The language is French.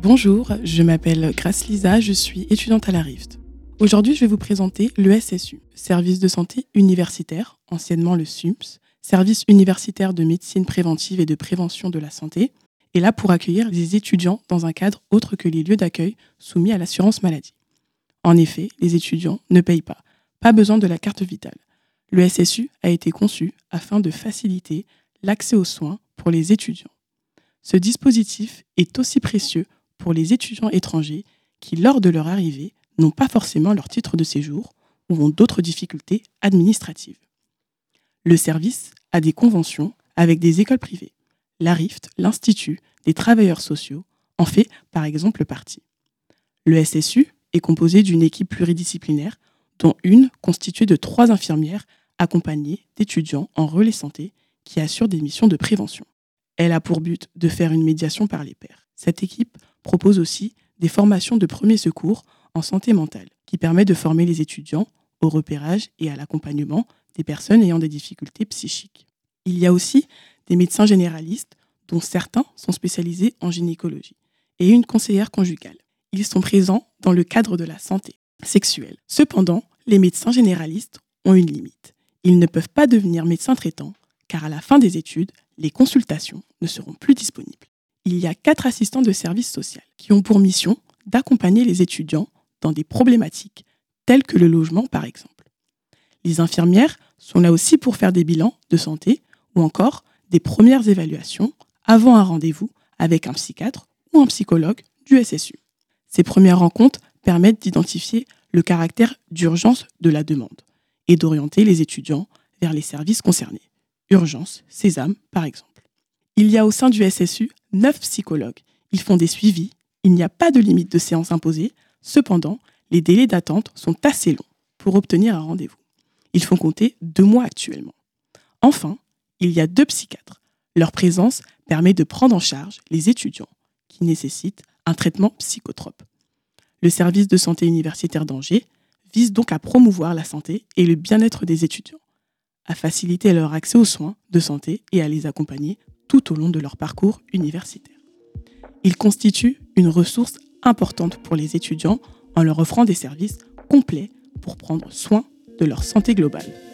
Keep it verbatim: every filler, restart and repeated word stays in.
Bonjour, je m'appelle Grace Lisa, je suis étudiante à la Rift. Aujourd'hui, je vais vous présenter l'E S S U, Service de santé universitaire, anciennement le S U M S, Service universitaire de médecine préventive et de prévention de la santé, est là pour accueillir les étudiants dans un cadre autre que les lieux d'accueil soumis à l'assurance maladie. En effet, les étudiants ne payent pas, pas besoin de la carte vitale. L'E S S U a été conçu afin de faciliter l'accès aux soins pour les étudiants. Ce dispositif est aussi précieux pour les étudiants étrangers qui, lors de leur arrivée, n'ont pas forcément leur titre de séjour ou ont d'autres difficultés administratives. Le service a des conventions avec des écoles privées. La Rift, l'Institut des travailleurs sociaux, en fait par exemple partie. Le S S U est composé d'une équipe pluridisciplinaire dont une constituée de trois infirmières accompagnées d'étudiants en relais santé qui assurent des missions de prévention. Elle a pour but de faire une médiation par les pairs. Cette équipe propose aussi des formations de premiers secours en santé mentale qui permet de former les étudiants au repérage et à l'accompagnement des personnes ayant des difficultés psychiques. Il y a aussi des médecins généralistes dont certains sont spécialisés en gynécologie et une conseillère conjugale. Ils sont présents dans le cadre de la santé sexuelle. Cependant, les médecins généralistes ont une limite. Ils ne peuvent pas devenir médecins traitants car à la fin des études, les consultations ne seront plus disponibles. Il y a quatre assistants de service social qui ont pour mission d'accompagner les étudiants dans des problématiques telles que le logement par exemple. Les infirmières sont là aussi pour faire des bilans de santé ou encore des premières évaluations avant un rendez-vous avec un psychiatre ou un psychologue du S S U. Ces premières rencontres permettent d'identifier le caractère d'urgence de la demande et d'orienter les étudiants vers les services concernés. Urgence, Sésame par exemple. Il y a au sein du S S U neuf psychologues. Ils font des suivis. Il n'y a pas de limite de séance imposée. Cependant, les délais d'attente sont assez longs pour obtenir un rendez-vous. Ils font compter deux mois actuellement. Enfin, il y a deux psychiatres. Leur présence permet de prendre en charge les étudiants qui nécessitent un traitement psychotrope. Le service de santé universitaire d'Angers vise donc à promouvoir la santé et le bien-être des étudiants, à faciliter leur accès aux soins de santé et à les accompagner tout au long de leur parcours universitaire. Il constitue une ressource importante pour les étudiants en leur offrant des services complets pour prendre soin de leur santé globale.